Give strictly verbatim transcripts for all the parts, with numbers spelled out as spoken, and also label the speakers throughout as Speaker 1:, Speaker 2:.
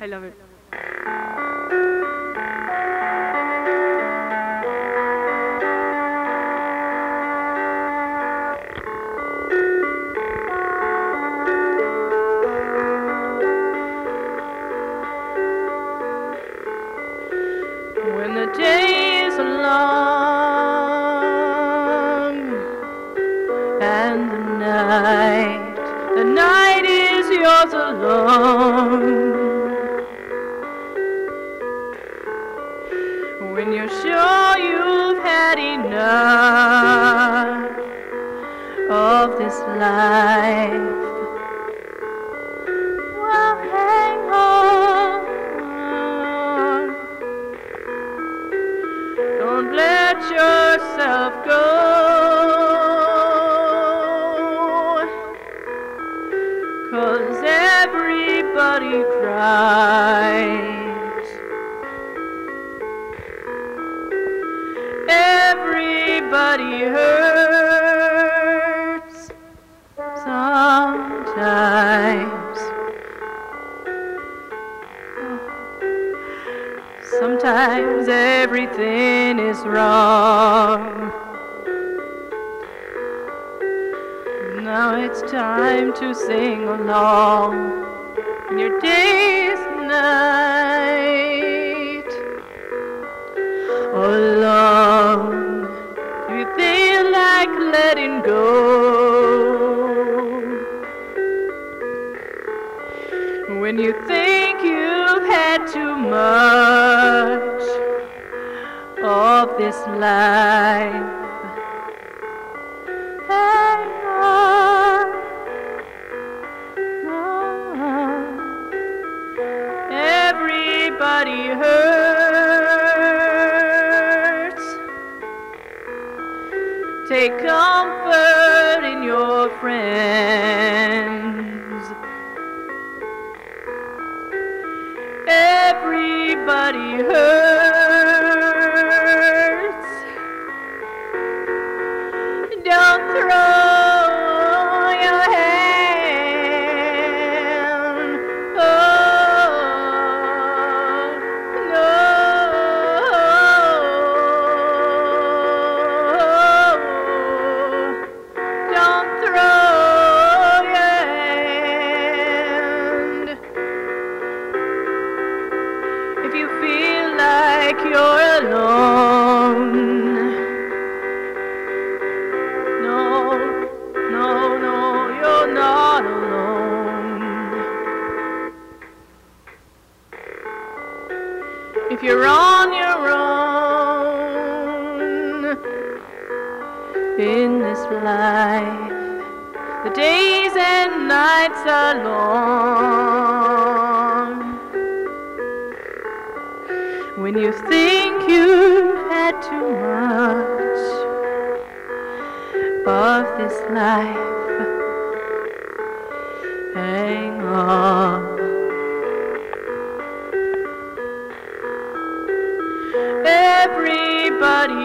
Speaker 1: I love it. When the days are long and the night, the night is yours alone. When you're sure you've had enough of this life, well, hang on. Don't let yourself go, 'cause everybody cries. Everybody hurts sometimes. Sometimes everything is wrong. Now it's time to sing along in your days and night. Alone, do you feel like letting go? When you think you've had too much of this life, hang on, on. Everybody hurts. Take comfort in your friends. Everybody hurts. Don't throw your hand. Oh, no. Don't throw your hand. If you feel like you're alone, no, no, no, you're not alone. If you're on your own in this life, the days and nights are long. When you think you've had too much of this life, hang on. Everybody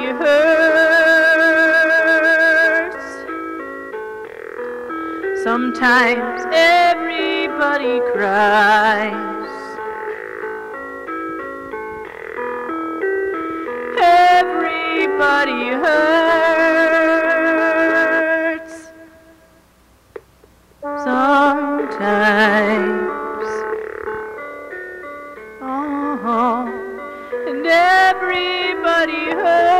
Speaker 1: hurts. Sometimes everybody cries. Everybody hurts sometimes. Oh, and everybody hurts.